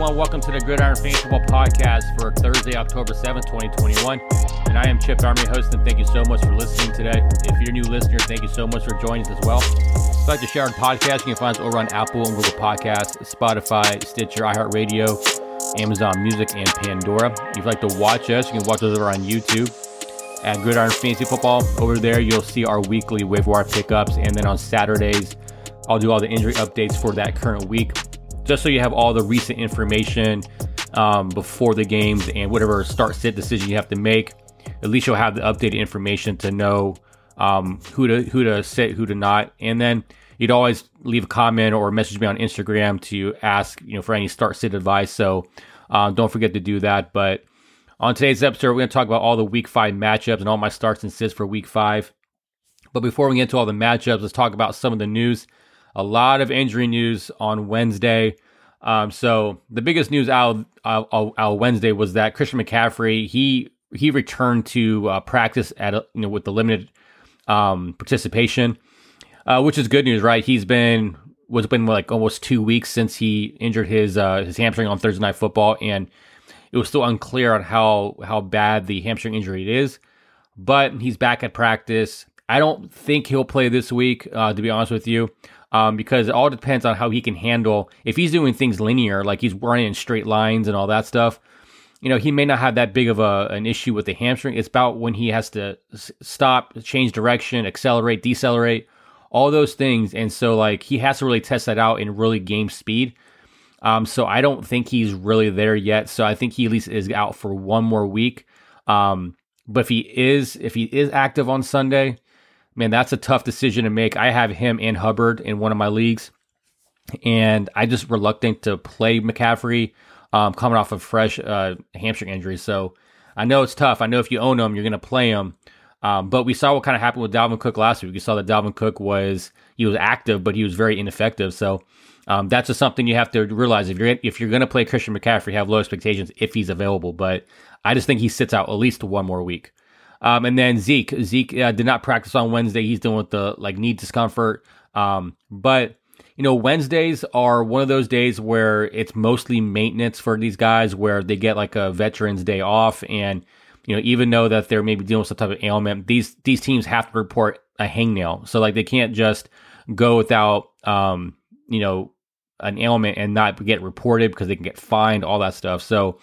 everyone. Welcome to the Gridiron Fantasy Football Podcast for Thursday, October 7th, 2021. And I am Chip Army, host, and thank you so much for listening today. If you're a new listener, thank you so much for joining us as well. If you'd like to share our podcast, you can find us over on Apple and Google Podcasts, Spotify, Stitcher, iHeartRadio, Amazon Music, and Pandora. If you'd like to watch us, you can watch us over on YouTube at Gridiron Fantasy Football. Over there, you'll see our weekly waiver wire pickups. And then on Saturdays, I'll do all the injury updates for that current week, just so you have all the recent information before the games and whatever start-sit decision you have to make. At least you'll have the updated information to know who to sit, who to not. And then you'd always leave a comment or message me on Instagram to ask, for any start-sit advice. So don't forget to do that. But on today's episode, we're going to talk about all the Week 5 matchups and all my starts and sits for Week 5. But before we get into all the matchups, let's talk about some of the news. A lot of injury news on Wednesday. So the biggest news out Wednesday was that Christian McCaffrey, he returned to practice at with the limited participation, which is good news, right? It's been like almost 2 weeks since he injured his hamstring on Thursday Night Football, and it was still unclear on how bad the hamstring injury is. But he's back at practice. I don't think he'll play this week, to be honest with you. Because it all depends on how he can handle. If he's doing things linear, like he's running in straight lines and all that stuff, he may not have that big of an issue with the hamstring. It's about when he has to stop, change direction, accelerate, decelerate, all those things. And so he has to really test that out in really game speed. So I don't think he's really there yet. So I think he at least is out for one more week. But if he is active on Sunday, man, that's a tough decision to make. I have him and Hubbard in one of my leagues, and I just reluctant to play McCaffrey coming off a fresh hamstring injury. So I know it's tough. I know if you own him, you're going to play him. But we saw what kind of happened with Dalvin Cook last week. We saw that Dalvin Cook was active, but he was very ineffective. So that's just something you have to realize. If you're going to play Christian McCaffrey, have low expectations if he's available. But I just think he sits out at least one more week. And then Zeke did not practice on Wednesday. He's dealing with the knee discomfort. But Wednesdays are one of those days where it's mostly maintenance for these guys, where they get a Veterans Day off, and even though that they're maybe dealing with some type of ailment, these teams have to report a hangnail. So they can't just go without an ailment and not get reported, because they can get fined, all that stuff. So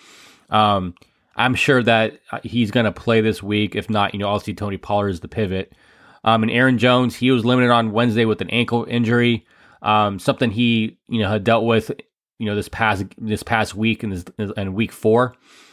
I'm sure that he's going to play this week. If not, obviously Tony Pollard is the pivot. And Aaron Jones, he was limited on Wednesday with an ankle injury, something he had dealt with this past week in week 4.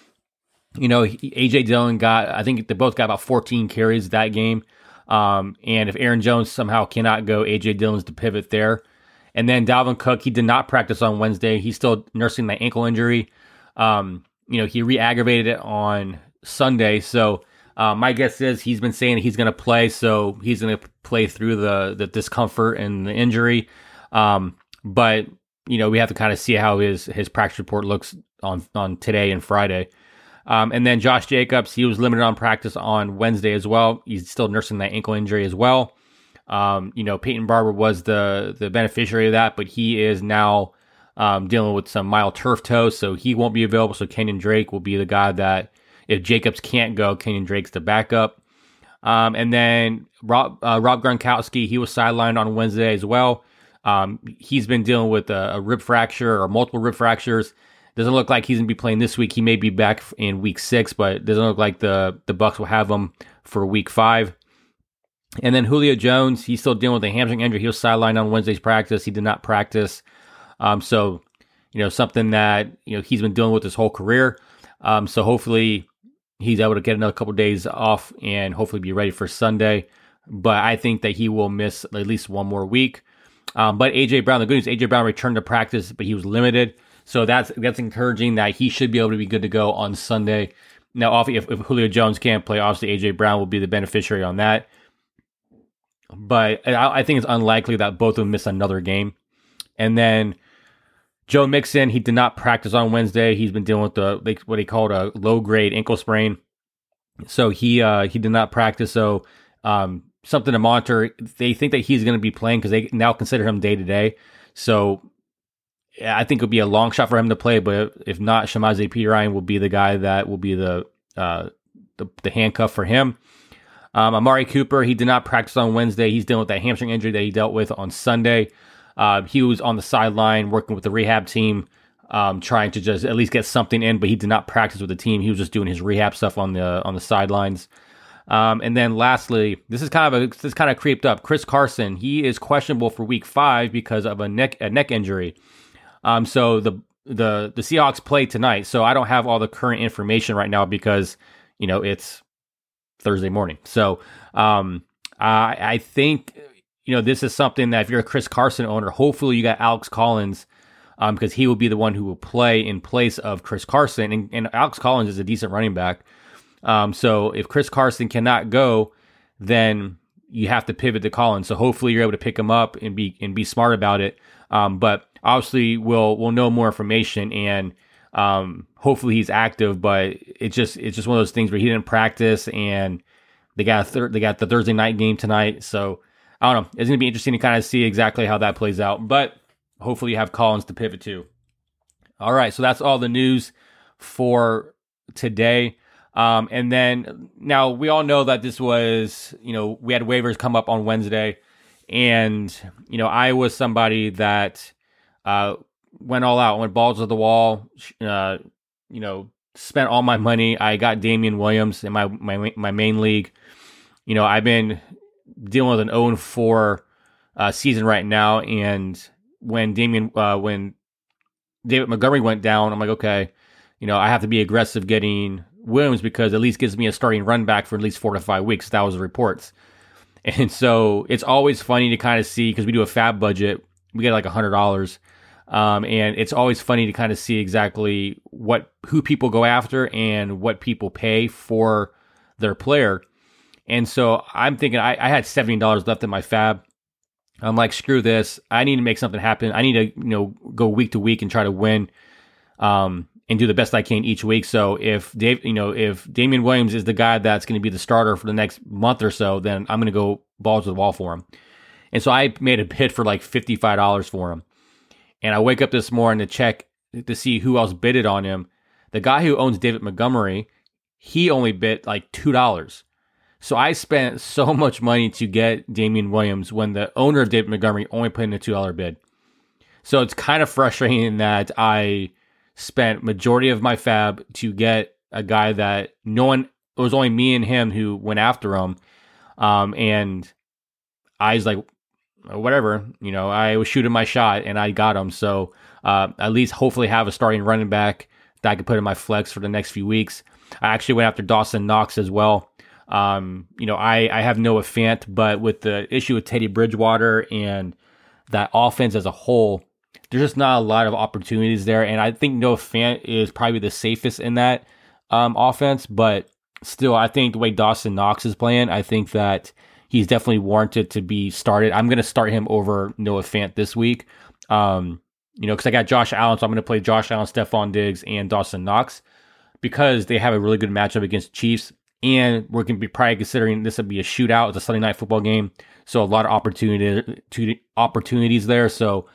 AJ Dillon I think they both got about 14 carries that game. And if Aaron Jones somehow cannot go, AJ Dillon's the pivot there. And then Dalvin Cook, he did not practice on Wednesday. He's still nursing that ankle injury. He re-aggravated it on Sunday. So my guess is he's been saying he's going to play. So he's going to play through the discomfort and the injury. But we have to kind of see how his practice report looks on today and Friday. And then Josh Jacobs, he was limited on practice on Wednesday as well. He's still nursing that ankle injury as well. Peyton Barber was the beneficiary of that, but he is now dealing with some mild turf toe, so he won't be available. So Kenyon Drake will be the guy that, if Jacobs can't go, Kenyon Drake's the backup. And then Rob Gronkowski, he was sidelined on Wednesday as well. He's been dealing with a rib fracture or multiple rib fractures. Doesn't look like he's going to be playing this week. He may be back in week 6, but it doesn't look like the Bucs will have him for week 5. And then Julio Jones, he's still dealing with a hamstring injury. He was sidelined on Wednesday's practice. He did not practice. So something that, he's been dealing with his whole career. So hopefully he's able to get another couple of days off and hopefully be ready for Sunday. But I think that he will miss at least one more week. But A.J. Brown, the good news, A.J. Brown returned to practice, but he was limited. So that's encouraging that he should be able to be good to go on Sunday. Now, if Julio Jones can't play, obviously A.J. Brown will be the beneficiary on that. But I think it's unlikely that both of them miss another game. And then Joe Mixon, he did not practice on Wednesday. He's been dealing with what he called a low-grade ankle sprain. So he did not practice. So something to monitor. They think that he's going to be playing because they now consider him day-to-day. So I think it'll be a long shot for him to play, but if not, Shamaze Perine will be the guy that will be the handcuff for him. Amari Cooper, he did not practice on Wednesday. He's dealing with that hamstring injury that he dealt with on Sunday. He was on the sideline working with the rehab team, trying to just at least get something in, but he did not practice with the team. He was just doing his rehab stuff on the sidelines. And then lastly, this is kind of creeped up. Chris Carson, he is questionable for Week 5 because of a neck injury. So the Seahawks play tonight. So I don't have all the current information right now because it's Thursday morning. So I think this is something that if you're a Chris Carson owner, hopefully you got Alex Collins. Because he will be the one who will play in place of Chris Carson. And Alex Collins is a decent running back. So if Chris Carson cannot go, then you have to pivot to Collins. So hopefully you're able to pick him up and be smart about it. But obviously we'll know more information, and hopefully he's active. But it's just one of those things where he didn't practice, and they got the Thursday night game tonight. So I don't know. It's going to be interesting to kind of see exactly how that plays out. But hopefully you have Collins to pivot to. All right, so that's all the news for today. And then now we all know that this was, we had waivers come up on Wednesday, and, I was somebody that went all out, went balls to the wall, spent all my money. I got Damian Williams in my main league. I've been dealing with an 0-4 season right now, and when David Montgomery went down, I'm like, okay, I have to be aggressive getting Williams because at least gives me a starting run back for at least 4 to 5 weeks. That was the reports. And so it's always funny to kind of see, because we do a fab budget, we get like $100. And it's always funny to kind of see exactly who people go after and what people pay for their player. And so I'm thinking I had $70 left in my fab. I'm like, screw this. I need to make something happen. I need to, go week to week and try to win, and do the best I can each week. So if Damian Williams is the guy that's going to be the starter for the next month or so, then I'm going to go balls to the wall for him. And so I made a bid for like $55 for him. And I wake up this morning to check to see who else bidded on him. The guy who owns David Montgomery, he only bid like $2. So I spent so much money to get Damian Williams when the owner of David Montgomery only put in a $2 bid. So it's kind of frustrating that I spent majority of my fab to get a guy that it was only me and him who went after him. And I was like, whatever, I was shooting my shot and I got him. So at least hopefully have a starting running back that I could put in my flex for the next few weeks. I actually went after Dawson Knox as well. I have Noah Fant, but with the issue with Teddy Bridgewater and that offense as a whole, there's just not a lot of opportunities there. And I think Noah Fant is probably the safest in that offense, but still, I think the way Dawson Knox is playing, I think that he's definitely warranted to be started. I'm going to start him over Noah Fant this week, because I got Josh Allen, so I'm going to play Josh Allen, Stephon Diggs, and Dawson Knox because they have a really good matchup against the Chiefs. And we're going to be probably considering this would be a shootout. It's a Sunday night football game, so a lot of opportunities there. So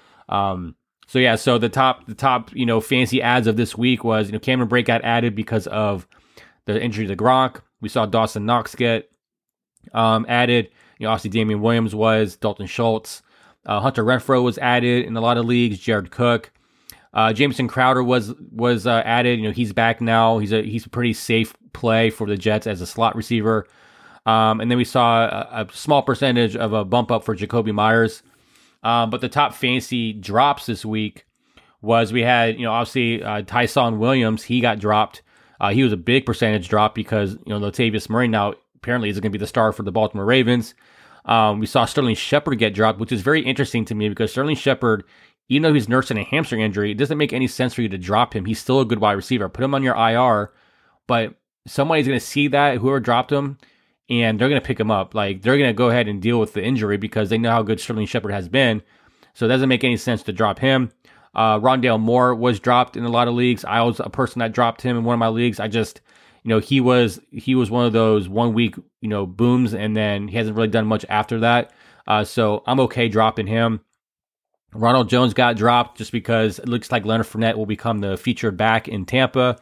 the top fancy ads of this week was Cameron Brate got added because of the injury to Gronk. We saw Dawson Knox get added. Obviously Damian Williams was, Dalton Schultz, Hunter Renfrow was added in a lot of leagues. Jared Cook, Jamison Crowder was added. He's back now. He's a pretty safe play for the Jets as a slot receiver. And then we saw a small percentage of a bump up for Jacoby Myers. But the top fantasy drops this week was we had, obviously Tyson Williams, he got dropped. He was a big percentage drop because, Latavius Murray now apparently is going to be the star for the Baltimore Ravens. We saw Sterling Shepard get dropped, which is very interesting to me because Sterling Shepard, even though he's nursing a hamstring injury, it doesn't make any sense for you to drop him. He's still a good wide receiver. Put him on your IR, but somebody's going to see that, whoever dropped him, and they're going to pick him up. Like, they're going to go ahead and deal with the injury because they know how good Sterling Shepard has been. So it doesn't make any sense to drop him. Rondale Moore was dropped in a lot of leagues. I was a person that dropped him in one of my leagues. I just, he was one of those 1 week, booms, and then he hasn't really done much after that. So I'm okay dropping him. Ronald Jones got dropped just because it looks like Leonard Fournette will become the featured back in Tampa.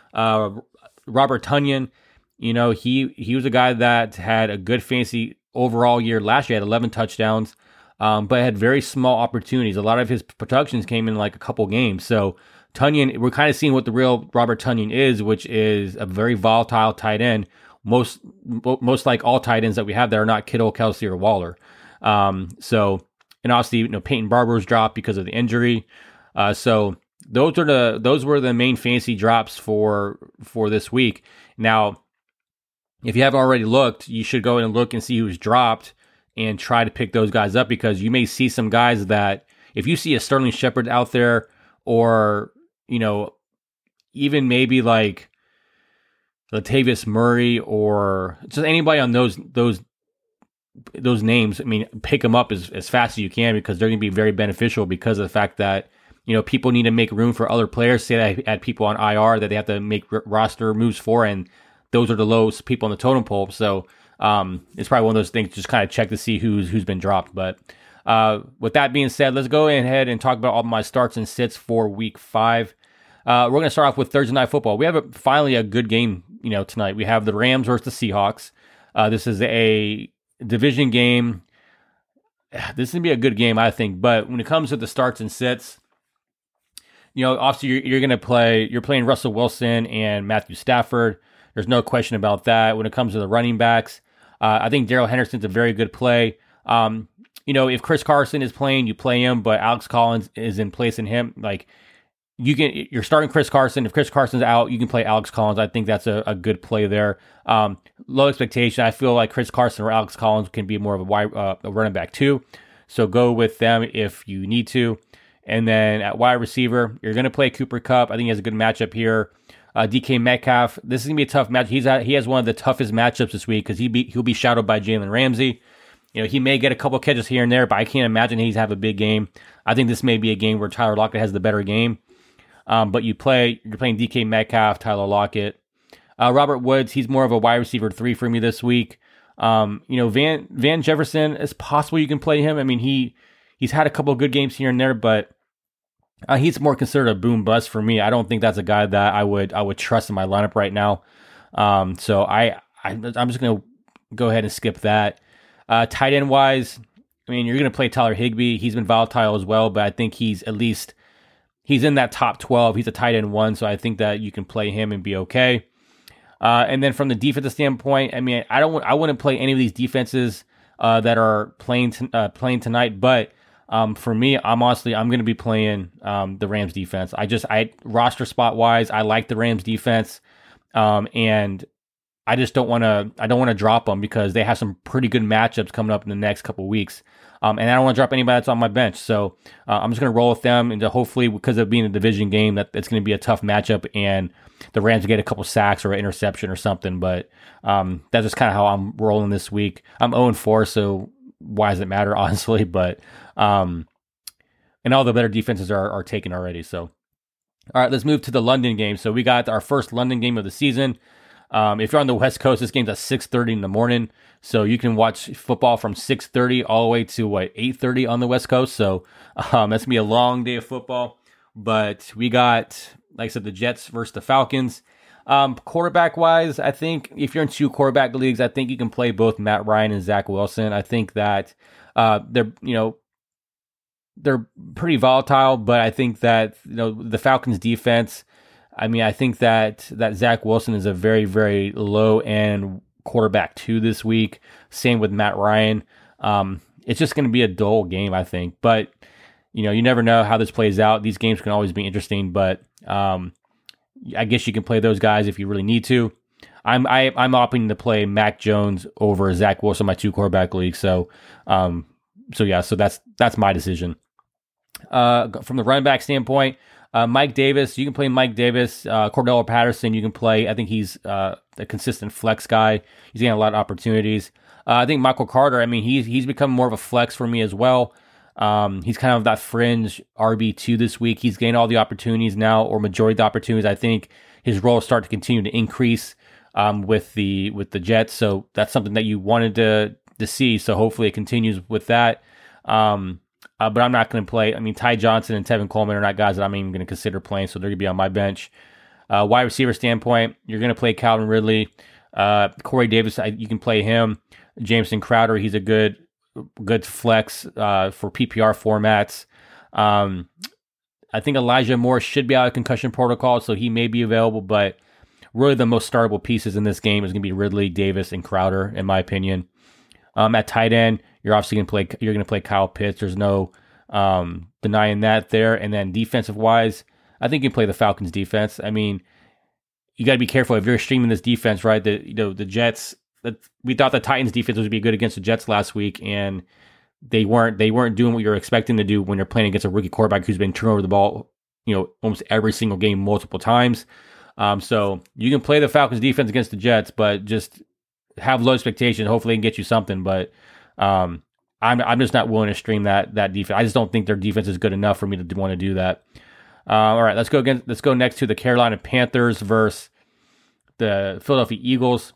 Robert Tonyan, he was a guy that had a good fantasy overall year last year, had 11 touchdowns, but had very small opportunities. A lot of his productions came in like a couple games. So Tonyan, we're kind of seeing what the real Robert Tonyan is, which is a very volatile tight end. Most like all tight ends that we have that are not Kittle, Kelsey, or Waller. And obviously, Peyton Barber's dropped because of the injury. So those were the main fantasy drops for this week. Now, if you haven't already looked, you should go and look and see who's dropped and try to pick those guys up, because you may see some guys that, if you see a Sterling Shepard out there, or even maybe like Latavius Murray, or just anybody on those names, I mean, pick them up as fast as you can, because they're going to be very beneficial, because of the fact that, people need to make room for other players. Say that I had people on IR that they have to make roster moves for, and those are the lowest people on the totem pole. So it's probably one of those things, just kind of check to see who's been dropped. But with that being said, let's go ahead and talk about all my starts and sits for week 5. We're going to start off with Thursday Night Football. We have finally a good game, tonight. We have the Rams versus the Seahawks. This is a division game. This is going to be a good game, I think. But when it comes to the starts and sits, obviously you're playing Russell Wilson and Matthew Stafford. There's no question about that. When it comes to the running backs, I think Darrell Henderson's a very good play. If Chris Carson is playing, you play him, but Alex Collins is in place in him. Like, you're starting Chris Carson. If Chris Carson's out, you can play Alex Collins. I think that's a good play there. Low expectation. I feel like Chris Carson or Alex Collins can be more of a running back too. So go with them if you need to. And then at wide receiver, you're going to play Cooper Kupp. I think he has a good matchup here. DK Metcalf, this is going to be a tough match. He has one of the toughest matchups this week, because he'll be shadowed by Jalen Ramsey. He may get a couple catches here and there, but I can't imagine he's have a big game. I think this may be a game where Tyler Lockett has the better game. But you're playing DK Metcalf, Tyler Lockett. Robert Woods, he's more of a wide receiver 3 for me this week. Van Jefferson, it's possible you can play him. I mean, he's had a couple of good games here and there, but he's more considered a boom bust for me. I don't think that's a guy that I would trust in my lineup right now. So I'm just going to go ahead and skip that. Tight end wise, I mean, you're going to play Tyler Higbee. He's been volatile as well, but I think he's in that top 12. He's a tight end 1, so I think that you can play him and be okay. And then from the defensive standpoint, I mean, I wouldn't play any of these defenses that are playing tonight, but for me, I'm going to be playing the Rams defense. Roster spot wise, I like the Rams defense, and I just don't want to drop them, because they have some pretty good matchups coming up in the next couple of weeks. And I don't want to drop anybody that's on my bench. So I'm just going to roll with them, and hopefully, because of being a division game, that it's going to be a tough matchup, and the Rams get a couple sacks or an interception or something. But that's just kind of how I'm rolling this week. I'm 0-4, so why does it matter, honestly? But and all the better defenses are taken already. So all right, let's move to the London game. So we got our first London game of the season. If you're on the West Coast, this game's at 6:30 in the morning, so you can watch football from 6:30 all the way to 8:30 on the West Coast. So that's gonna be a long day of football. But we got, like I said, the Jets versus the Falcons. Quarterback wise, I think if you're in 2 quarterback leagues, I think you can play both Matt Ryan and Zach Wilson. I think that they're pretty volatile, but I think that the Falcons defense. I mean, I think that Zach Wilson is a very, very low-end quarterback 2 this week. Same with Matt Ryan. It's just going to be a dull game, I think. But, you never know how this plays out. These games can always be interesting, but I guess you can play those guys if you really need to. I'm opting to play Mac Jones over Zach Wilson in my 2 quarterback league. So that's my decision. From the running back standpoint, Mike Davis, you can play Mike Davis. Cordell Patterson, you can play. I think he's a consistent flex guy. He's getting a lot of opportunities. I think Michael Carter, I mean, he's become more of a flex for me as well. He's kind of that fringe RB2 this week. He's gained all the opportunities now, or majority of the opportunities. I think his role start to continue to increase with the Jets. So that's something that you wanted to see. So hopefully it continues with that. but I'm not going to play. I mean, Ty Johnson and Tevin Coleman are not guys that I'm even going to consider playing, so they're going to be on my bench. Wide receiver standpoint, you're going to play Calvin Ridley. Corey Davis, you can play him. Jameson Crowder, he's a good flex for PPR formats. I think Elijah Moore should be out of concussion protocol, so he may be available, but really the most startable pieces in this game is going to be Ridley, Davis, and Crowder, in my opinion. At tight end, you're obviously going to play Kyle Pitts. There's no denying that there. And then defensive wise, I think you can play the Falcons defense. I mean, you got to be careful if you're streaming this defense, right? The Jets. We thought the Titans defense would be good against the Jets last week, and they weren't doing what you're expecting to do when you're playing against a rookie quarterback who's been turning over the ball, almost every single game multiple times. So you can play the Falcons defense against the Jets, but just have low expectations. Hopefully they can get you something, but I'm just not willing to stream that defense. I just don't think their defense is good enough for me to want to do that. All right, let's go next to the Carolina Panthers versus the Philadelphia Eagles.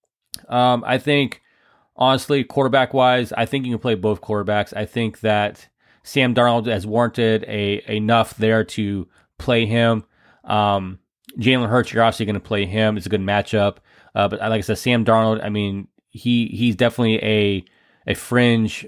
I think, honestly, quarterback-wise, I think you can play both quarterbacks. I think that Sam Darnold has warranted enough there to play him. Jalen Hurts, you're obviously going to play him. It's a good matchup. But like I said, Sam Darnold, I mean, he's definitely a fringe,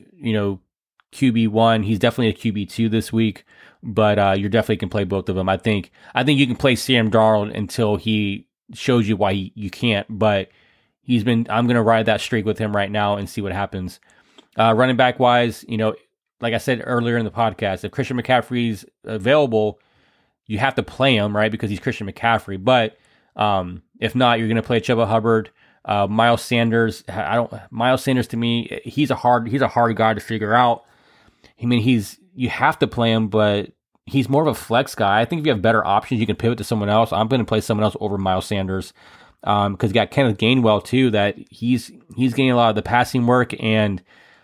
QB1. He's definitely a QB2 this week, but you definitely can play both of them. I think you can play Sam Darnold until he shows you why you can't, but I'm going to ride that streak with him right now and see what happens. Running back wise, like I said earlier in the podcast, if Christian McCaffrey's available, you have to play him, right? Because he's Christian McCaffrey. But if not, you're going to play Chuba Hubbard, Miles Sanders. Miles Sanders to me, he's a hard guy to figure out. I mean, you have to play him, but he's more of a flex guy. I think if you have better options, you can pivot to someone else. I'm going to play someone else over Miles Sanders. Because you got Kenneth Gainwell too, that he's getting a lot of the passing work, and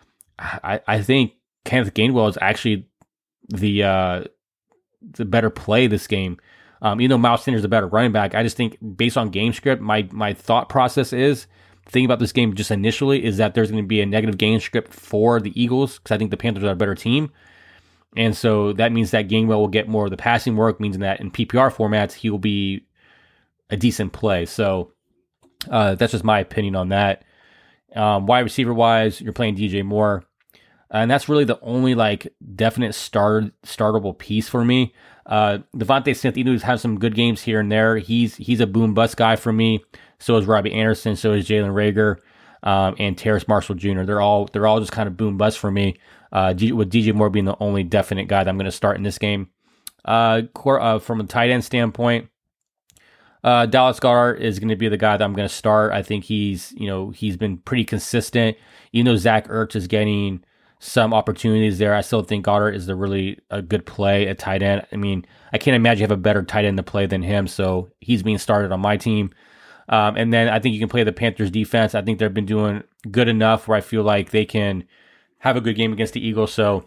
I think Kenneth Gainwell is actually the better play this game. Even though Miles Sanders is a better running back, I just think based on game script, my thought process is thinking about this game just initially is that there's going to be a negative game script for the Eagles because I think the Panthers are a better team, and so that means that Gainwell will get more of the passing work, means that in PPR formats he will be a decent play. So that's just my opinion on that. Wide receiver wise, you're playing DJ Moore, and that's really the only definite startable piece for me. Devontae Smith, even though he's had some good games here and there, he's a boom bust guy for me. So is Robbie Anderson, so is Jalen Reagor, and Terrace Marshall Jr. They're all just kind of boom bust for me. With DJ Moore being the only definite guy that I'm going to start in this game. From a tight end standpoint, Dallas Goedert is going to be the guy that I'm going to start. I think he's been pretty consistent. Even though Zach Ertz is getting some opportunities there, I still think Goddard is really a good play at tight end. I mean, I can't imagine you have a better tight end to play than him, so he's being started on my team. And then I think you can play the Panthers defense. I think they've been doing good enough where I feel like they can have a good game against the Eagles. So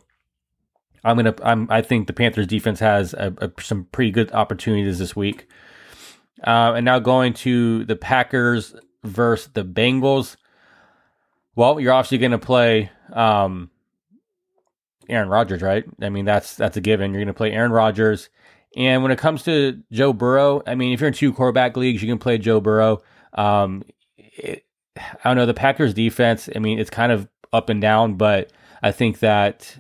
I think the Panthers defense has some pretty good opportunities this week. And now going to the Packers versus the Bengals. Well, you're obviously going to play Aaron Rodgers, right? I mean, that's a given. You're going to play Aaron Rodgers. And when it comes to Joe Burrow, I mean, if you're in 2 quarterback leagues, you can play Joe Burrow. I don't know, the Packers defense, I mean, it's kind of up and down, but I think that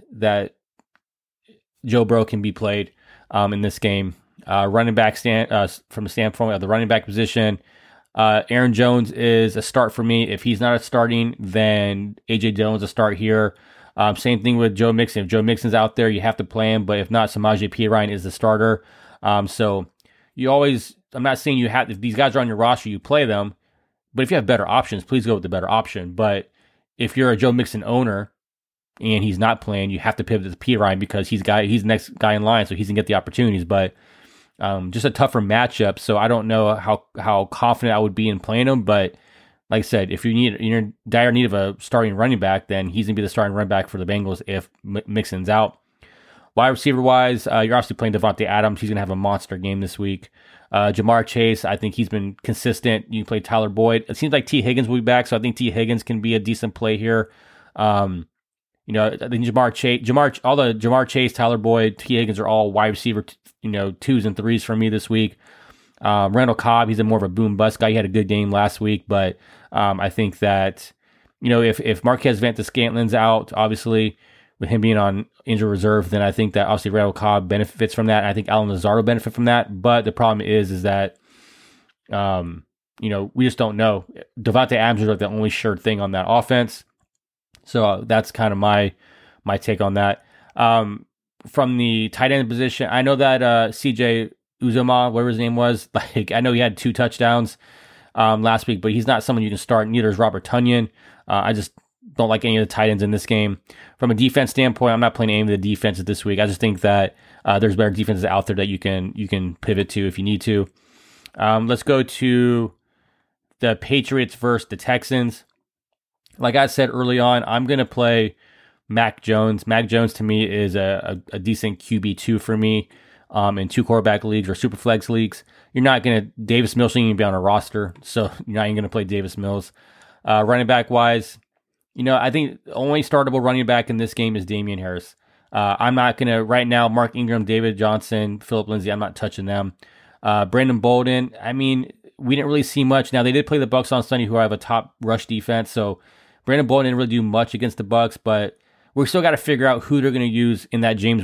Joe Burrow can be played in this game. Running back from the standpoint of the running back position, Aaron Jones is a start for me. If he's not a starting, then AJ Dillon's a start here. Same thing with Joe Mixon. If Joe Mixon's out there, you have to play him. But if not, Samaje Perine is the starter. So I'm not saying if these guys are on your roster, you play them. But if you have better options, please go with the better option. But if you're a Joe Mixon owner and he's not playing, you have to pivot to Perine because he's the next guy in line, so he's going to get the opportunities. But just a tougher matchup, so I don't know how confident I would be in playing him. But like I said, if you're in dire need of a starting running back, then he's going to be the starting running back for the Bengals if Mixon's out. Wide receiver wise, you're obviously playing Devontae Adams. He's going to have a monster game this week. Jamar Chase, I think he's been consistent. You can play Tyler Boyd. It seems like T. Higgins will be back, so I think T. Higgins can be a decent play here. I think Jamar Chase, Tyler Boyd, T. Higgins are all wide receiver, 2s and 3s for me this week. Randall Cobb, he's more of a boom bust guy. He had a good game last week, but I think that, if Marquez Valdes-Scantlin's out, obviously with him being on injured reserve, then I think that obviously Randall Cobb benefits from that. I think Allen Lazard will benefit from that. But the problem is that, we just don't know. Devontae Adams is like the only sure thing on that offense. So that's kind of my take on that. From the tight end position, I know that CJ Uzomah, whatever his name was, I know he had 2 touchdowns last week, but he's not someone you can start. Neither is Robert Tonyan. I just don't like any of the tight ends in this game. From a defense standpoint, I'm not playing any of the defenses this week. I just think that there's better defenses out there that you can pivot to if you need to. Let's go to the Patriots versus the Texans. Like I said early on, I'm going to play Mac Jones. Mac Jones to me is a decent QB2 for me in 2 quarterback leagues or super flex leagues. You're not going to, Davis Mills shouldn't even be on a roster, so you're not even going to play Davis Mills. Running back wise, I think the only startable running back in this game is Damian Harris. I'm not going to, right now, Mark Ingram, David Johnson, Philip Lindsay, I'm not touching them. Brandon Bolden, we didn't really see much. Now, they did play the Bucs on Sunday, who have a top rush defense, so Brandon Bolden didn't really do much against the Bucs, but we're still got to figure out who they're going to use in that James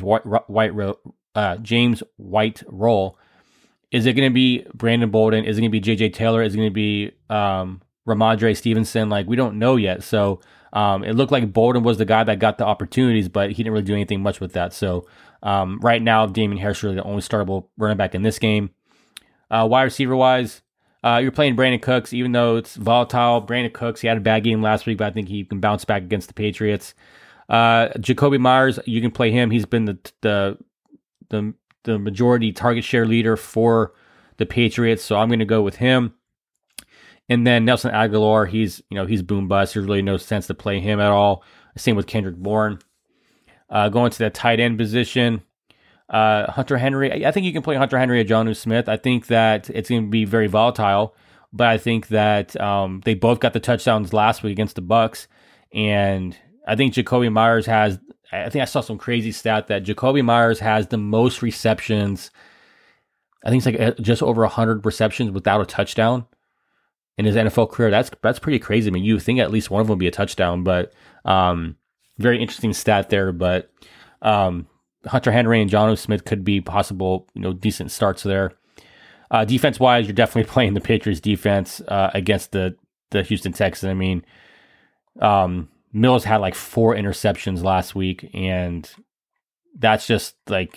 White role. Is it going to be Brandon Bolden? Is it going to be J.J. Taylor? Is it going to be Ramondre Stevenson? We don't know yet. So it looked like Bolden was the guy that got the opportunities, but he didn't really do anything much with that. So right now, Damian Harris is really the only startable running back in this game. Wide receiver-wise, you're playing Brandon Cooks, even though it's volatile. Brandon Cooks, he had a bad game last week, but I think he can bounce back against the Patriots. Jacoby Myers, you can play him. He's been the majority target share leader for the Patriots, so I'm going to go with him. And then Nelson Aguilar, he's boom bust. There's really no sense to play him at all. Same with Kendrick Bourne. Going to the tight end position, Hunter Henry. I think you can play Hunter Henry or Jonnu Smith. I think that it's going to be very volatile, but I think that they both got the touchdowns last week against the Bucs, and I think Jacoby Myers has. I think I saw some crazy stat that Jacoby Myers has the most receptions. I think it's like just over 100 receptions without a touchdown in his NFL career. That's pretty crazy. You would think at least one of them would be a touchdown, but very interesting stat there. But Hunter Henry and Jonnu Smith could be possible, decent starts there. Defense wise, you're definitely playing the Patriots defense against the Houston Texans. Mills had like 4 interceptions last week, and that's just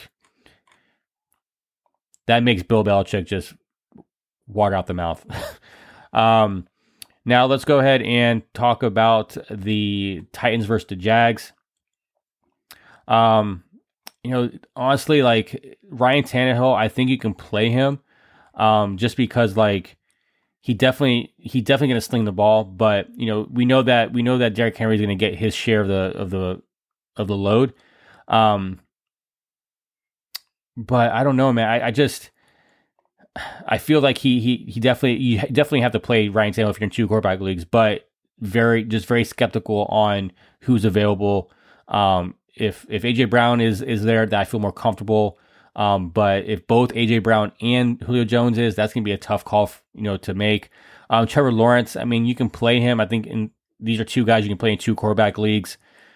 that makes Bill Belichick just water out the mouth. Now let's go ahead and talk about the Titans versus the Jags. Honestly, Ryan Tannehill, I think you can play him, just because he definitely going to sling the ball, but we know that Derrick Henry is going to get his share of the load. But I don't know, man. I feel like you definitely have to play Ryan Tannehill if you're in 2 quarterback leagues, but very skeptical on who's available. If AJ Brown is there, that I feel more comfortable. But if both AJ Brown and Julio Jones that's going to be a tough call, to make. Trevor Lawrence, you can play him. I think these are 2 guys you can play in 2 quarterback leagues.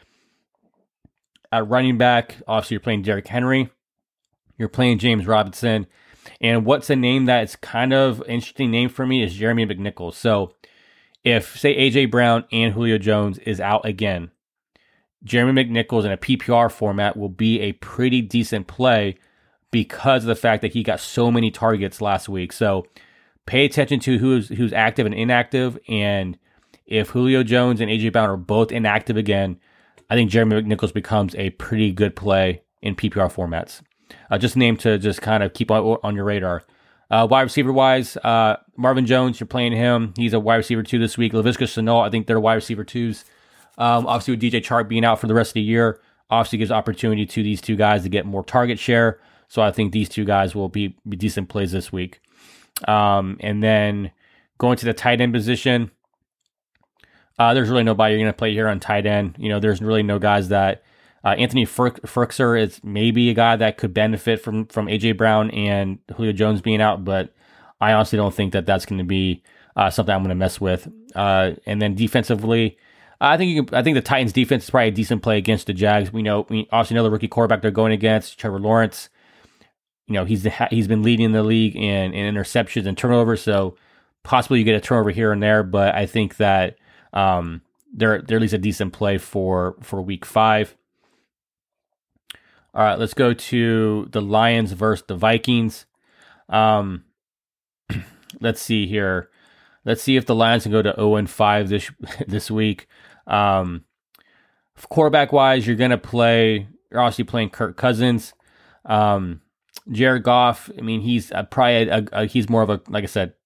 At running back, obviously you're playing Derrick Henry. You're playing James Robinson. And what's a name that's kind of interesting name for me is Jeremy McNichols. So if, say, AJ Brown and Julio Jones is out again, Jeremy McNichols in a PPR format will be a pretty decent play because of the fact that he got so many targets last week. So pay attention to who's active and inactive. And if Julio Jones and AJ Brown are both inactive again, I think Jeremy McNichols becomes a pretty good play in PPR formats. Just a name to just kind of keep on your radar. Wide receiver wise, Marvin Jones, you're playing him. He's a wide receiver 2 this week. Laviska Shenault, I think they're wide receiver 2s. Obviously with DJ Chark being out for the rest of the year, obviously gives opportunity to these 2 guys to get more target share. So I think these 2 guys will be decent plays this week. And then going to the tight end position, There's really nobody you're going to play here on tight end. There's really no guys that Anthony Firkser is maybe a guy that could benefit from AJ Brown and Julio Jones being out, but I honestly don't think that that's going to be something I'm going to mess with. And then defensively, I think the Titans defense is probably a decent play against the Jags. We obviously know the rookie quarterback they're going against, Trevor Lawrence. He's been leading the league in interceptions and turnovers, so possibly you get a turnover here and there, but I think that they're at least a decent play for week 5. All right, let's go to the Lions versus the Vikings. Let's see here. Let's see if the Lions can go to 0-5 this week. Quarterback wise, you're obviously playing Kirk Cousins. Jared Goff, he's probably he's more of a, like I said,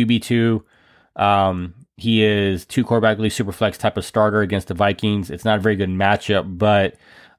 QB2. He is 2 quarterback league super flex type of starter against the Vikings. It's not a very good matchup, but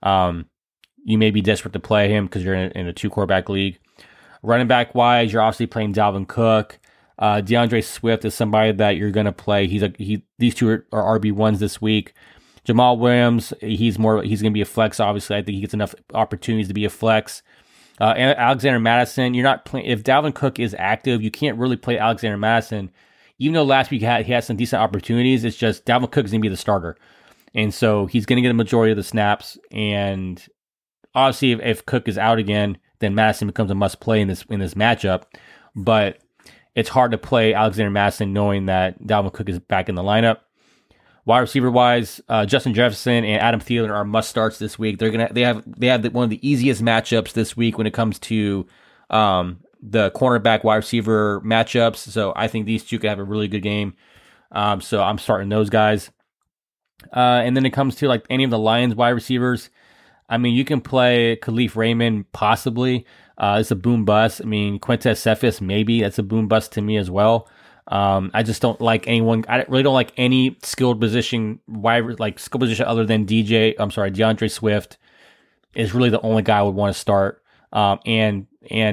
you may be desperate to play him because you're in a 2 quarterback league. Running back wise, you're obviously playing Dalvin Cook. DeAndre Swift is somebody that you're going to play. These 2 are RB1s this week. Jamal Williams, he's going to be a flex. Obviously, I think he gets enough opportunities to be a flex. And Alexander Mattison, you're not playing. If Dalvin Cook is active, you can't really play Alexander Mattison. Even though last week he had some decent opportunities, it's just Dalvin Cook is going to be the starter, and so he's going to get a majority of the snaps. And obviously, if Cook is out again, then Mattison becomes a must play in this matchup. But it's hard to play Alexander Mattison knowing that Dalvin Cook is back in the lineup. Wide receiver wise, Justin Jefferson and Adam Thielen are must starts this week. They have one of the easiest matchups this week when it comes to the cornerback wide receiver matchups. So I think these 2 could have a really good game. So I'm starting those guys. And then it comes to like any of the Lions wide receivers. You can play Khalif Raymond possibly. It's a boom bust. Quintez Cephas maybe. That's a boom bust to me as well. I just don't like anyone. I really don't like any skilled position other than DeAndre Swift is really the only guy I would want to start. And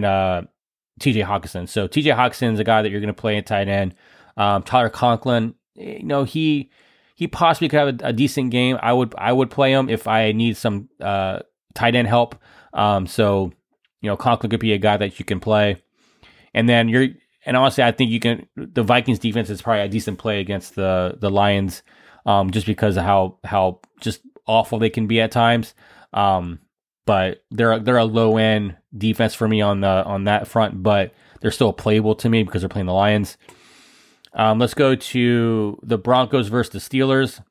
TJ Hawkinson. So TJ Hawkinson is a guy that you're going to play at tight end. Tyler Conklin, he possibly could have a decent game. I would play him if I need some tight end help. So Conklin could be a guy that you can play. And honestly, I think the Vikings defense is probably a decent play against the Lions, just because of how just awful they can be at times. But they're a low end defense for me on that front, but they're still playable to me because they're playing the Lions. Let's go to the Broncos versus the Steelers.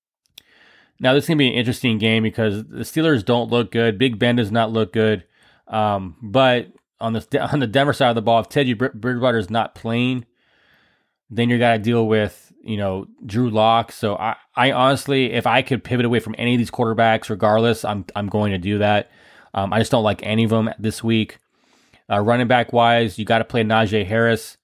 Now this is gonna be an interesting game because the Steelers don't look good. Big Ben does not look good. But on the Denver side of the ball, if Teddy Bridgewater is not playing, then you got to deal with Drew Lock. So I honestly, if I could pivot away from any of these quarterbacks, regardless, I'm going to do that. I just don't like any of them this week. Running back wise, you got to play Najee Harris,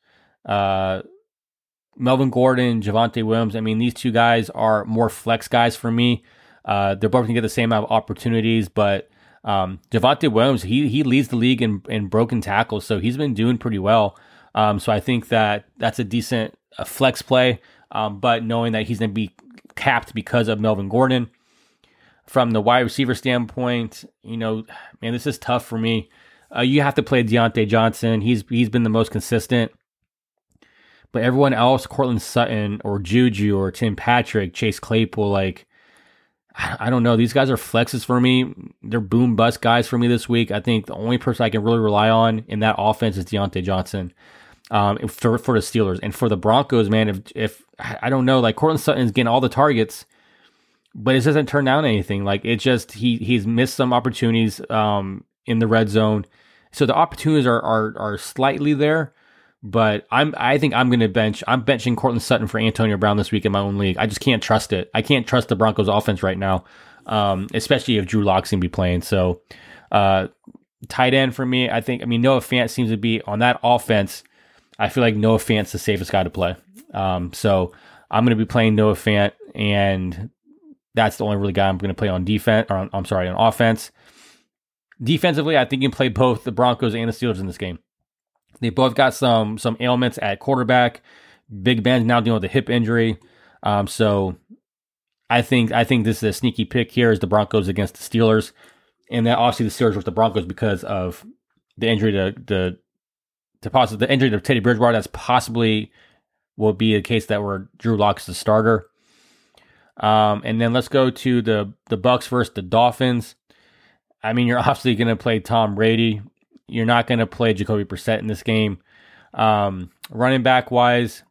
Melvin Gordon, Javonte Williams. These 2 guys are more flex guys for me. They're both going to get the same amount of opportunities, but Javonte Williams, he leads the league in broken tackles, so he's been doing pretty well. So I think that's a decent flex play, but knowing that he's going to be capped because of Melvin Gordon. From the wide receiver standpoint, this is tough for me. You have to play Deontay Johnson. He's been the most consistent. But everyone else, Cortland Sutton or Juju or Tim Patrick, Chase Claypool, I don't know. These guys are flexes for me. They're boom bust guys for me this week. I think the only person I can really rely on in that offense is Deontay Johnson for the Steelers. And for the Broncos, man, if I don't know, Cortland Sutton is getting all the targets, but it doesn't turn down anything. It just he's missed some opportunities in the red zone. So the opportunities are slightly there. But I think I'm benching Cortland Sutton for Antonio Brown this week in my own league. I just can't trust it. I can't trust the Broncos offense right now, especially if Drew Lock's going to be playing. So tight end for me, I think, Noah Fant seems to be on that offense. I feel like Noah Fant's the safest guy to play. So I'm going to be playing Noah Fant, and that's the only really guy I'm going to play on defense, or on offense. Defensively, I think you can play both the Broncos and the Steelers in this game. They both got some ailments at quarterback. Big Ben's now dealing with a hip injury. So I think this is a sneaky pick here is the Broncos against the Steelers. And then obviously the Steelers versus the Broncos because of the injury to the injury to Teddy Bridgewater. That's possibly will be a case that where Drew Lock is the starter. And then let's go to the Bucks versus the Dolphins. I mean, you're obviously going to play Tom Brady. You're not going to play Jacoby Brissett in this game. Running back wise,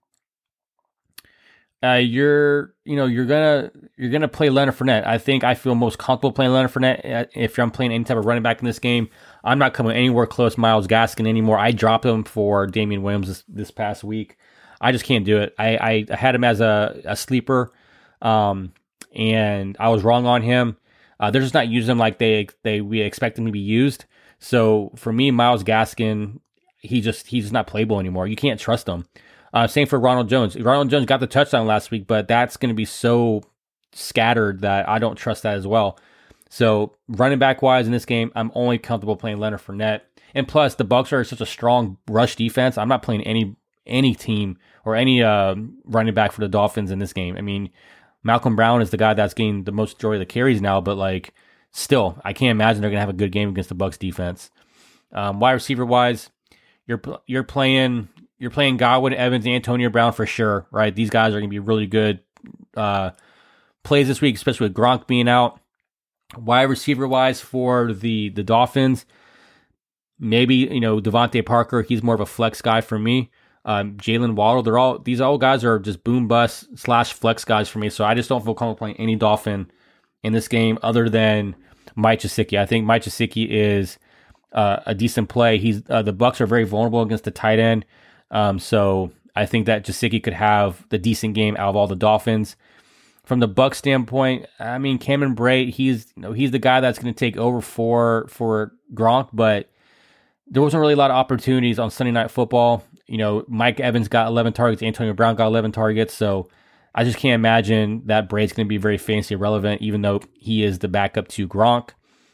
you're gonna play Leonard Fournette. I feel most comfortable playing Leonard Fournette. If I'm playing any type of running back in this game, I'm not coming anywhere close Myles Gaskin anymore. I dropped him for Damian Williams this past week. I just can't do it. I had him as a sleeper, and I was wrong on him. They're just not using him like we expect him to be used. So for me, Myles Gaskin, he's just not playable anymore. You can't trust him. Same for Ronald Jones. Ronald Jones got the touchdown last week, but that's going to be so scattered that I don't trust that as well. So running back wise in this game, I'm only comfortable playing Leonard Fournette. And plus, the Bucs are such a strong rush defense. I'm not playing any team or any running back for the Dolphins in this game. I mean, Malcolm Brown is the guy that's getting the most majority of the carries now, but like still, I can't imagine they're going to have a good game against the Bucs defense. Wide receiver wise, you're playing Godwin, Evans, Antonio Brown for sure, right? These guys are going to be really good plays this week, especially with Gronk being out. Wide receiver wise for the Dolphins, maybe Devontae Parker. He's more of a flex guy for me. Jalen Waddle. These guys are just boom bust / flex guys for me. So I just don't feel comfortable playing any Dolphin in this game other than Mike Gesicki. I think Mike Gesicki is a decent play. The Bucs are very vulnerable against the tight end. So I think that Gesicki could have the decent game out of all the Dolphins. From the Bucs standpoint, I mean, Cameron Brate, he's the guy that's going to take over for Gronk, but there wasn't really a lot of opportunities on Sunday Night Football. Mike Evans got 11 targets, Antonio Brown got 11 targets, so I just can't imagine that Brate's going to be very fantasy relevant, even though he is the backup to Gronk.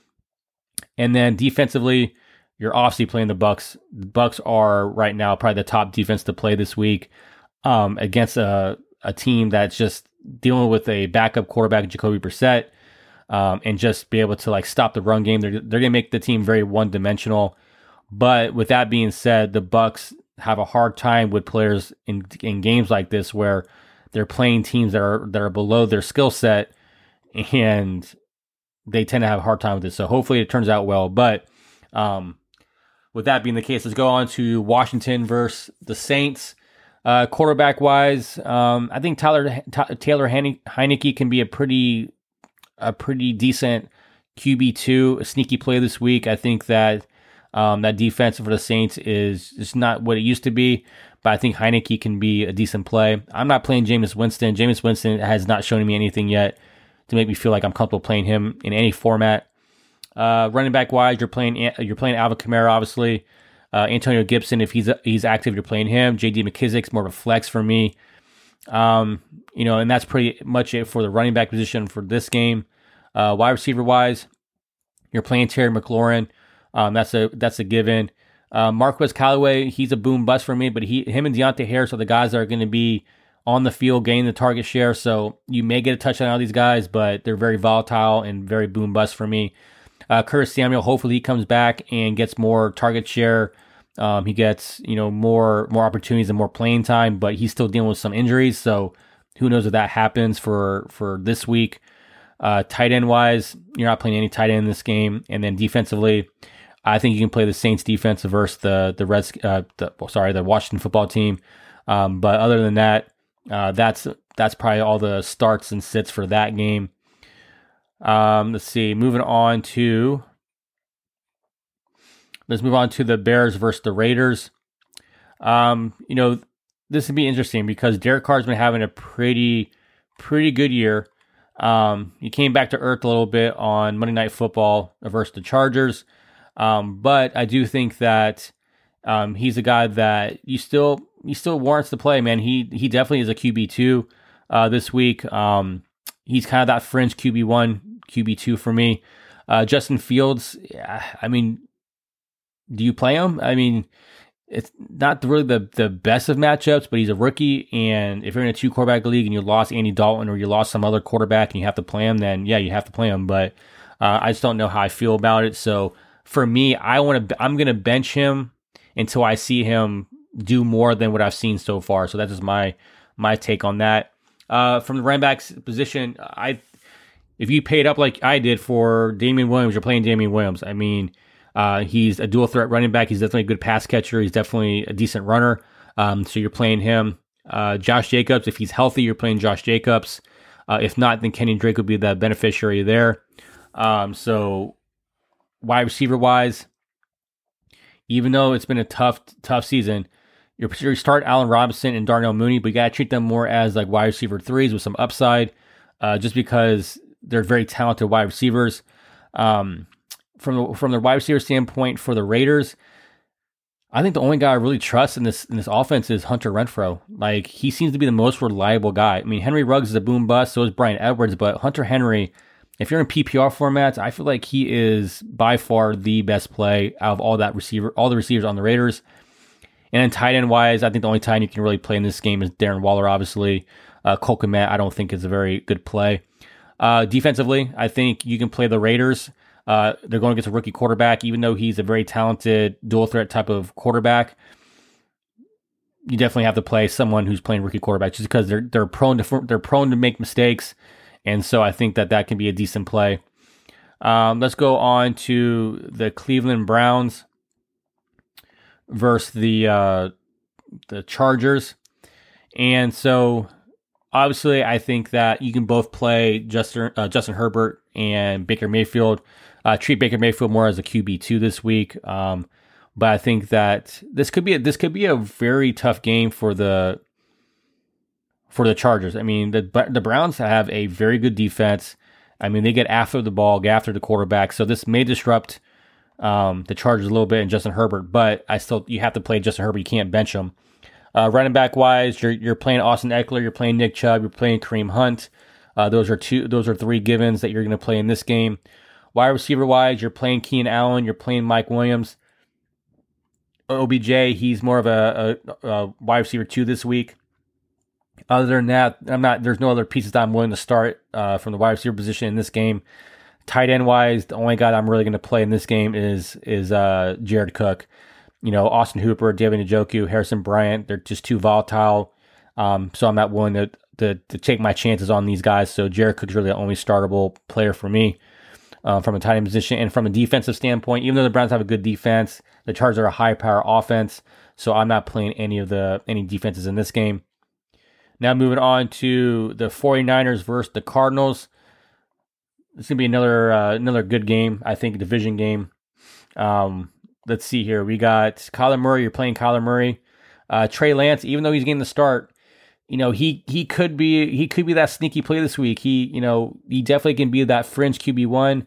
And then defensively, you're obviously playing the Bucs. The Bucs are right now probably the top defense to play this week against a team that's just dealing with a backup quarterback, Jacoby Brissett, and just be able to stop the run game. They're going to make the team very one-dimensional. But with that being said, the Bucs have a hard time with players in games like this where they're playing teams that are below their skill set, and they tend to have a hard time with it. So hopefully it turns out well. But with that being the case, let's go on to Washington versus the Saints. Quarterback wise, I think Taylor Heinicke can be a pretty decent QB2, a sneaky play this week. I think that that defense for the Saints is not what it used to be, but I think Heinicke can be a decent play. I'm not playing Jameis Winston. Jameis Winston has not shown me anything yet to make me feel like I'm comfortable playing him in any format. Running back wise, you're playing Alvin Kamara, obviously. Antonio Gibson, if he's active, you're playing him. J.D. McKissick's more of a flex for me. And that's pretty much it for the running back position for this game. Wide receiver wise, you're playing Terry McLaurin. That's a given. Marquez Callaway, he's a boom bust for me, but him and Deontay Harris are the guys that are going to be on the field, gaining the target share. So you may get a touchdown out of these guys, but they're very volatile and very boom bust for me. Curtis Samuel, hopefully he comes back and gets more target share. He gets more opportunities and more playing time, but he's still dealing with some injuries. So who knows if that happens for this week. Tight end wise, you're not playing any tight end in this game. And then defensively, I think you can play the Saints defense versus the Washington football team. But other than that, that's probably all the starts and sits for that game. Let's see. Let's move on to the Bears versus the Raiders. This would be interesting because Derek Carr's been having a pretty good year. He came back to earth a little bit on Monday Night Football versus the Chargers. But I do think that he's a guy that you still warrants to play, man. He definitely is a QB2 this week. He's kind of that fringe QB1, QB2 for me. Justin Fields, I mean, do you play him? I mean, it's not really the best of matchups, but he's a rookie. And if you're in a 2 quarterback league and you lost Andy Dalton or you lost some other quarterback and you have to play him, then yeah, you have to play him. But I just don't know how I feel about it. So for me, I'm going to bench him until I see him do more than what I've seen so far. So that's just my take on that. From the running backs position, if you paid up like I did for Damian Williams, you're playing Damian Williams. I mean, he's a dual threat running back. He's definitely a good pass catcher. He's definitely a decent runner. So you're playing him. Josh Jacobs, if he's healthy, you're playing Josh Jacobs. If not, then Kenny Drake would be the beneficiary there. So wide receiver wise, even though it's been a tough season, you start Allen Robinson and Darnell Mooney, but you got to treat them more as like wide receiver 3s with some upside, just because they're very talented wide receivers. From the wide receiver standpoint for the Raiders, I think the only guy I really trust in this offense is Hunter Renfrow. Like, he seems to be the most reliable guy. I mean, Henry Ruggs is a boom bust, so is Bryan Edwards, but Hunter Henry, if you're in PPR formats, I feel like he is by far the best play out of all the receivers on the Raiders. And then tight end wise, I think the only tight end you can really play in this game is Darren Waller, obviously. Cole Kmet, I don't think is a very good play. Defensively, I think you can play the Raiders. They're going against a rookie quarterback, even though he's a very talented dual threat type of quarterback. You definitely have to play someone who's playing rookie quarterback just because they're prone to make mistakes, and so I think that can be a decent play. Let's go on to the Cleveland Browns versus the Chargers, and so obviously I think that you can both play Justin Herbert and Baker Mayfield. Treat Baker Mayfield more as a QB2 this week, but I think that this could be a very tough game for the Chargers. I mean, the Browns have a very good defense. I mean, they get after the ball, get after the quarterback, so this may disrupt the Chargers a little bit and Justin Herbert, but you have to play Justin Herbert. You can't bench him. Running back wise, you're playing Austin Eckler, you're playing Nick Chubb, you're playing Kareem Hunt. Those are 3 givens that you're going to play in this game. Wide receiver wise, you're playing Keenan Allen, you're playing Mike Williams. OBJ, he's more of a wide receiver 2 this week. Other than that, there's no other pieces that I'm willing to start from the wide receiver position in this game. Tight end wise, the only guy that I'm really going to play in this game is Jared Cook. You know, Austin Hooper, David Njoku, Harrison Bryant, they're just too volatile. So I'm not willing to take my chances on these guys. So Jared Cook's really the only startable player for me from a tight end position. And from a defensive standpoint, even though the Browns have a good defense, the Chargers are a high power offense. So I'm not playing any defenses in this game. Now moving on to the 49ers versus the Cardinals. It's going to be another good game, I think, division game. Let's see here. We got Kyler Murray. You're playing Kyler Murray. Trey Lance, even though he's getting the start, you know, he could be that sneaky play this week. He definitely can be that fringe QB1.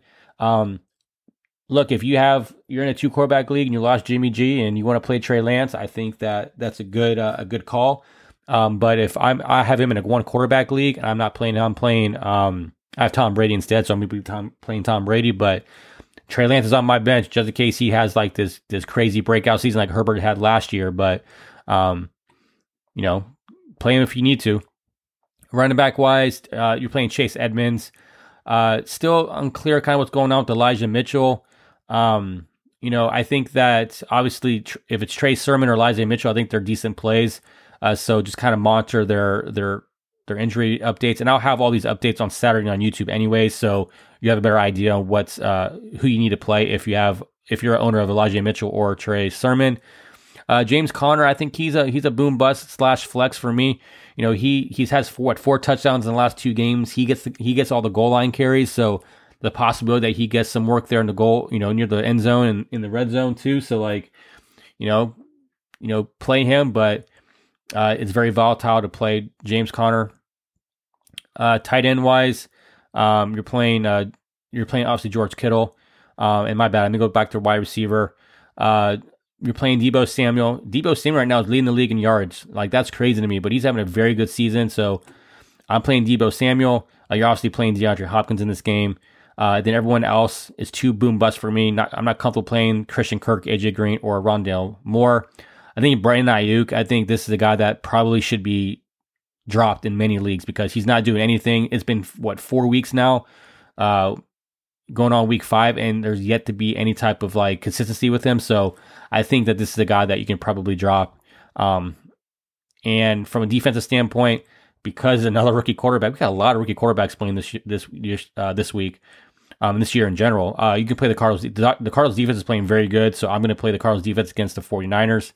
Look, if you're in a 2-quarterback league and you lost Jimmy G and you want to play Trey Lance, I think that's a good call. But if I have him in a 1-quarterback league and I'm not playing him, I have Tom Brady instead, so I'm going to be playing Tom Brady. But Trey Lance is on my bench just in case he has like this crazy breakout season like Herbert had last year. But play him if you need to. Running back wise, you're playing Chase Edmonds. Still unclear kind of what's going on with Elijah Mitchell. I think that obviously if it's Trey Sermon or Elijah Mitchell, I think they're decent plays. So just kind of monitor their injury updates, and I'll have all these updates on Saturday on YouTube anyway, so you have a better idea on what's who you need to play if you're an owner of Elijah Mitchell or Trey Sermon. James Conner, I think he's a boom bust / flex for me. You know, he has 4 touchdowns in the last 2 games. He gets all the goal line carries, so the possibility that he gets some work there in the goal, near the end zone and in the red zone too. So play him, but it's very volatile to play James Conner. Tight end wise, you're playing obviously George Kittle. And my bad, I'm gonna go back to wide receiver. You're playing Deebo Samuel. Deebo Samuel right now is leading the league in yards. Like, that's crazy to me, but he's having a very good season. So I'm playing Deebo Samuel. You're obviously playing DeAndre Hopkins in this game. Then everyone else is too boom bust for me. I'm not comfortable playing Christian Kirk, AJ Green, or Rondale Moore. I think Brandon Ayuk, I think this is a guy that probably should be dropped in many leagues because he's not doing anything. It's been, 4 weeks now, going on week 5, and there's yet to be any type of like consistency with him. So I think that this is a guy that you can probably drop. And from a defensive standpoint, because another rookie quarterback, we got a lot of rookie quarterbacks playing this week, this year in general. You can play the Cardinals. The Cardinals defense is playing very good, so I'm going to play the Cardinals defense against the 49ers.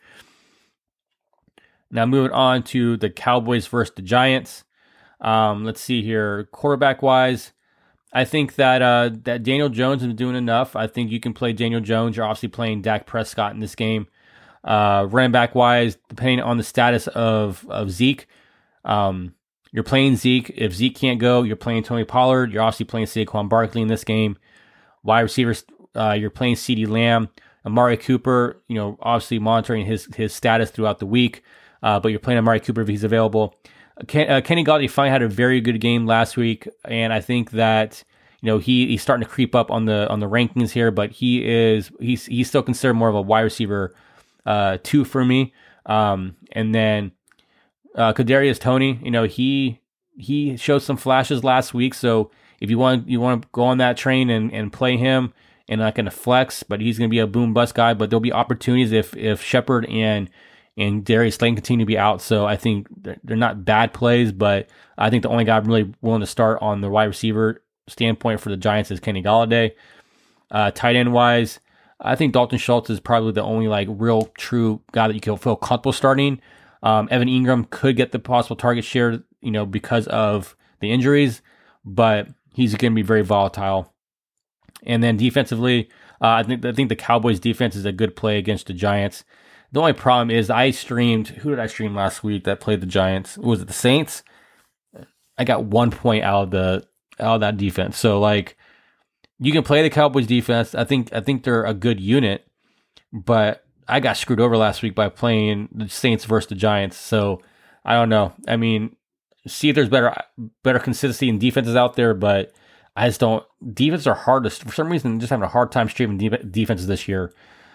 Now moving on to the Cowboys versus the Giants. Let's see here. Quarterback wise, I think that Daniel Jones is doing enough. I think you can play Daniel Jones. You're obviously playing Dak Prescott in this game. Running back wise, depending on the status of Zeke, you're playing Zeke. If Zeke can't go, you're playing Tony Pollard. You're obviously playing Saquon Barkley in this game. Wide receivers, you're playing CeeDee Lamb. Amari Cooper, obviously monitoring his status throughout the week, but you're playing Amari Cooper if he's available. Kenny Galladay finally had a very good game last week, and I think that he's starting to creep up on the rankings here, but he's still considered more of a wide receiver 2 for me. And then Kadarius Toney, he showed some flashes last week. So if you want to go on that train and play him and not going to flex, but he's going to be a boom bust guy. But there'll be opportunities if Shepard and Darius Slayton continue to be out. So I think they're not bad plays, but I think the only guy I'm really willing to start on the wide receiver standpoint for the Giants is Kenny Galladay. Tight end wise, I think Dalton Schultz is probably the only like real true guy that you can feel comfortable starting. Evan Ingram could get the possible target share, because of the injuries, but he's going to be very volatile. And then defensively, I think the Cowboys defense is a good play against the Giants. The only problem is who did I stream last week that played the Giants? Was it the Saints? I got 1 point out of that defense. So like, you can play the Cowboys defense. I think they're a good unit, but I got screwed over last week by playing the Saints versus the Giants. So I don't know. I mean, see if there's better consistency in defenses out there, but I just don't. Defenses are hard for some reason. I'm just having a hard time streaming defenses this year.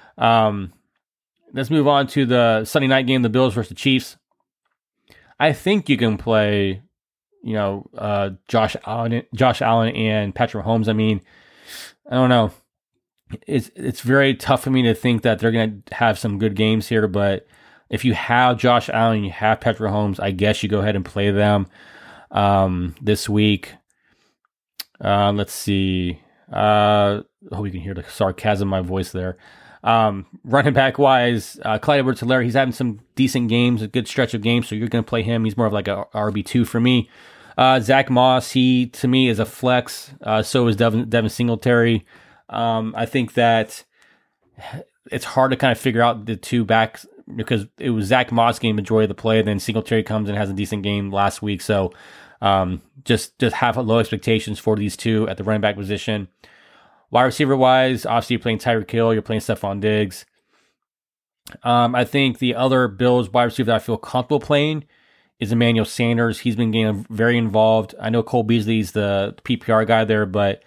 Let's move on to the Sunday night game, the Bills versus the Chiefs. I think you can play, Josh Allen and Patrick Mahomes. I mean, I don't know. It's very tough for me to think that they're going to have some good games here, but if you have Josh Allen and you have Patrick Mahomes, I guess you go ahead and play them this week. Let's see. I hope you can hear the sarcasm in my voice there. Running back wise, Clyde Edwards-Helaire, he's having some decent games, a good stretch of games, so you're going to play him. He's more of like a RB2 for me. Zach Moss, he to me is a flex. So is Devin Singletary. I think that it's hard to kind of figure out the two backs because it was Zach Moss getting majority of the play, then Singletary comes and has a decent game last week. So just have low expectations for these two at the running back position. Wide receiver wise, obviously you're playing Tyreek Hill, you're playing Stephon Diggs. I think the other Bills wide receiver that I feel comfortable playing is Emmanuel Sanders. He's been getting very involved. I know Cole Beasley's the PPR guy there, but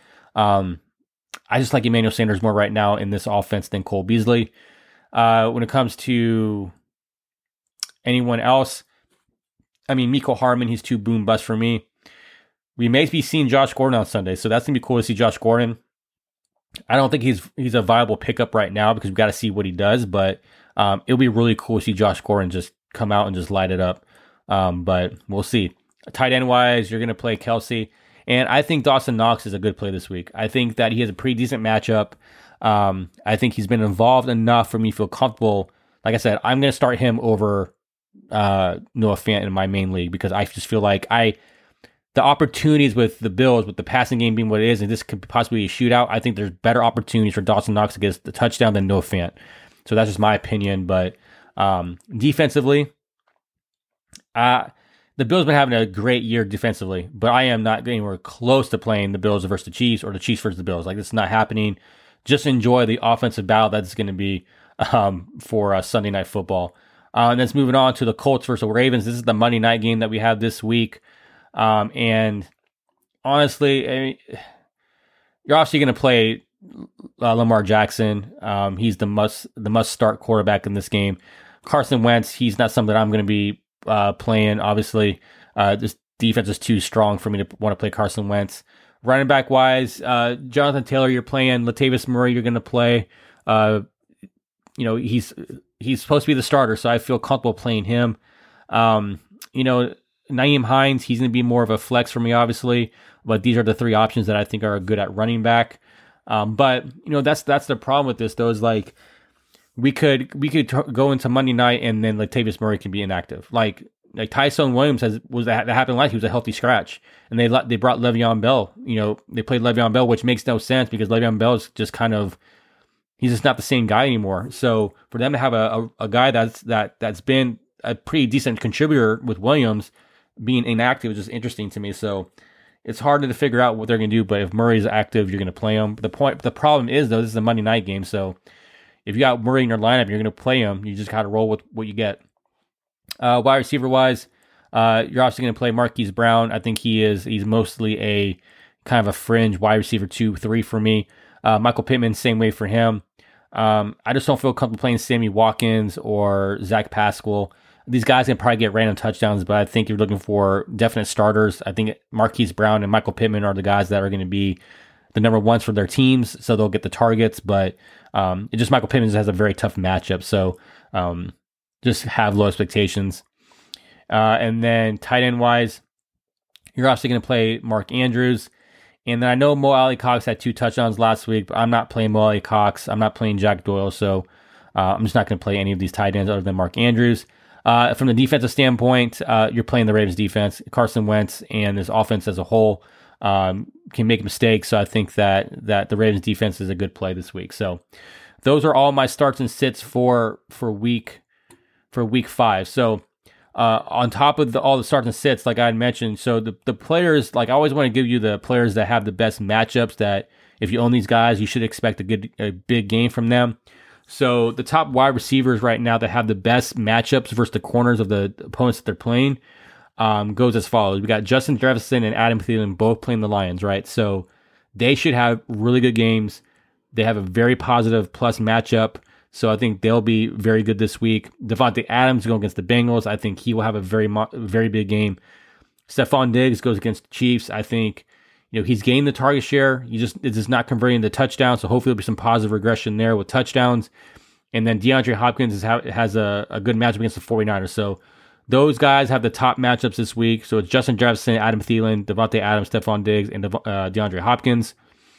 I just like Emmanuel Sanders more right now in this offense than Cole Beasley. When it comes to anyone else, I mean, Mecole Hardman, he's too boom bust for me. We may be seeing Josh Gordon on Sunday, so that's going to be cool to see Josh Gordon. I don't think he's a viable pickup right now because we've got to see what he does, but it'll be really cool to see Josh Gordon just come out and just light it up. But we'll see. Tight end wise, you're going to play Kelsey. And I think Dawson Knox is a good play this week. I think that he has a pretty decent matchup. I think he's been involved enough for me to feel comfortable. Like I said, I'm going to start him over Noah Fant in my main league because I just feel like the opportunities with the Bills, with the passing game being what it is, and this could possibly be a shootout, I think there's better opportunities for Dawson Knox to get the touchdown than Noah Fant. So that's just my opinion. But defensively, the Bills have been having a great year defensively, but I am not getting anywhere close to playing the Bills versus the Chiefs or the Chiefs versus the Bills. Like, this is not happening. Just enjoy the offensive battle that's going to be for Sunday Night Football. And then moving on to the Colts versus the Ravens. This is the Monday night game that we have this week. And honestly, I mean, you're obviously going to play Lamar Jackson. He's the must start quarterback in this game. Carson Wentz, he's not something that I'm going to be playing. Obviously, this defense is too strong for me to want to play Carson Wentz. Running back wise, Jonathan Taylor, you're playing. Latavius Murray, you're going to play. He's supposed to be the starter, so I feel comfortable playing him. Nyheim Hines, he's going to be more of a flex for me, obviously. But these are the three options that I think are good at running back. But that's the problem with this, though, is like we could go into Monday night and then Latavius Murray can be inactive. Like Tyson Williams that happened last. He was a healthy scratch, and they brought Le'Veon Bell. They played Le'Veon Bell, which makes no sense because Le'Veon Bell is just he's just not the same guy anymore. So for them to have a guy that's been a pretty decent contributor with Williams being inactive is just interesting to me. So it's hard to figure out what they're going to do. But if Murray's active, you're going to play him. The problem is though, this is a Monday night game, so if you got Murray in your lineup, you're going to play him. You just got to roll with what you get. Wide receiver wise, you're obviously going to play Marquise Brown. I think he's mostly a kind of a fringe wide receiver 2-3 for me. Michael Pittman, same way for him. I just don't feel comfortable playing Sammy Watkins or Zach Pascal. These guys can probably get random touchdowns, but I think you're looking for definite starters. I think Marquise Brown and Michael Pittman are the guys that are going to be the number ones for their teams, so they'll get the targets. But Michael Pittman has a very tough matchup, so just have low expectations. And then tight end wise, you're obviously going to play Mark Andrews. And then I know Mo Alley-Cox had 2 touchdowns last week, but I'm not playing Mo Alley-Cox. I'm not playing Jack Doyle, so I'm just not going to play any of these tight ends other than Mark Andrews. From the defensive standpoint, you're playing the Ravens defense. Carson Wentz and this offense as a whole can make mistakes, so I think that the Ravens defense is a good play this week. So those are all my starts and sits for week 5. So on top of all the starts and sits, like I had mentioned, so the players, like I always want to give you the players that have the best matchups, that if you own these guys, you should expect a big game from them. So the top wide receivers right now that have the best matchups versus the corners of the opponents that they're playing goes as follows. We got Justin Jefferson and Adam Thielen both playing the Lions, right? So they should have really good games. They have a very positive plus matchup. So I think they'll be very good this week. Devontae Adams going against the Bengals. I think he will have a very big game. Stephon Diggs goes against the Chiefs. I think he's gained the target share. It's just not converting the touchdown. So hopefully there'll be some positive regression there with touchdowns. And then DeAndre Hopkins has a good matchup against the 49ers. So those guys have the top matchups this week. So it's Justin Jefferson, Adam Thielen, Devontae Adams, Stephon Diggs, and DeAndre Hopkins.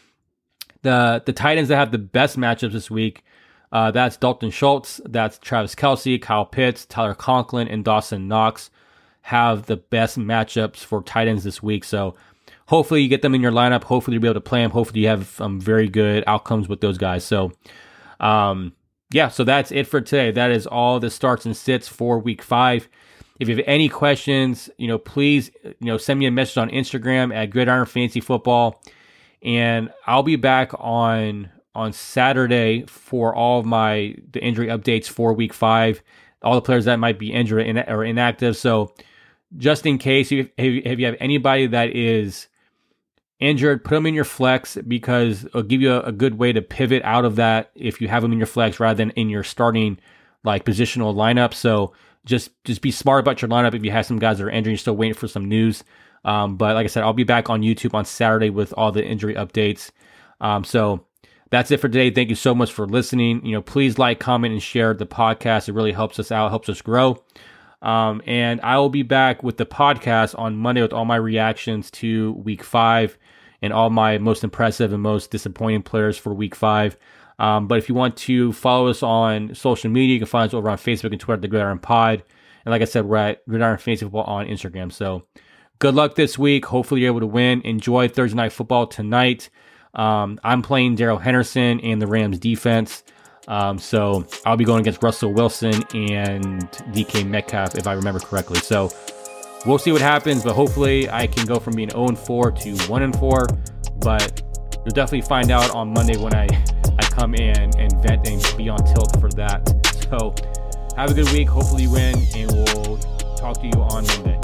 The tight ends that have the best matchups this week, that's Dalton Schultz, that's Travis Kelce, Kyle Pitts, Tyler Conklin, and Dawson Knox have the best matchups for tight ends this week. So hopefully you get them in your lineup. Hopefully you'll be able to play them. Hopefully you have very good outcomes with those guys. So, so that's it for today. That is all the starts and sits for week 5. If you have any questions, please, send me a message on Instagram at Gridiron Fantasy Football. And I'll be back on Saturday for all of the injury updates for week 5, all the players that might be injured or inactive. So just in case, if you have anybody that is injured, put them in your flex, because it'll give you a good way to pivot out of that if you have them in your flex rather than in your starting positional lineup. So just be smart about your lineup. If you have some guys that are injured, you're still waiting for some news. But like I said, I'll be back on YouTube on Saturday with all the injury updates. So that's it for today. Thank you so much for listening. Please like, comment, and share the podcast. It really helps us out, helps us grow. And I will be back with the podcast on Monday with all my reactions to week 5 and all my most impressive and most disappointing players for week 5. But if you want to follow us on social media, you can find us over on Facebook and Twitter at The Gridiron Pod. And like I said, we're at Gridiron Fantasy Football on Instagram. So good luck this week. Hopefully you're able to win. Enjoy Thursday Night Football tonight. I'm playing Darrell Henderson and the Rams defense. So I'll be going against Russell Wilson and DK Metcalf, if I remember correctly. So we'll see what happens, but hopefully I can go from being 0-4 to 1-4. But you'll definitely find out on Monday when I come in and vent and be on tilt for that. So have a good week. Hopefully you win, and we'll talk to you on Monday.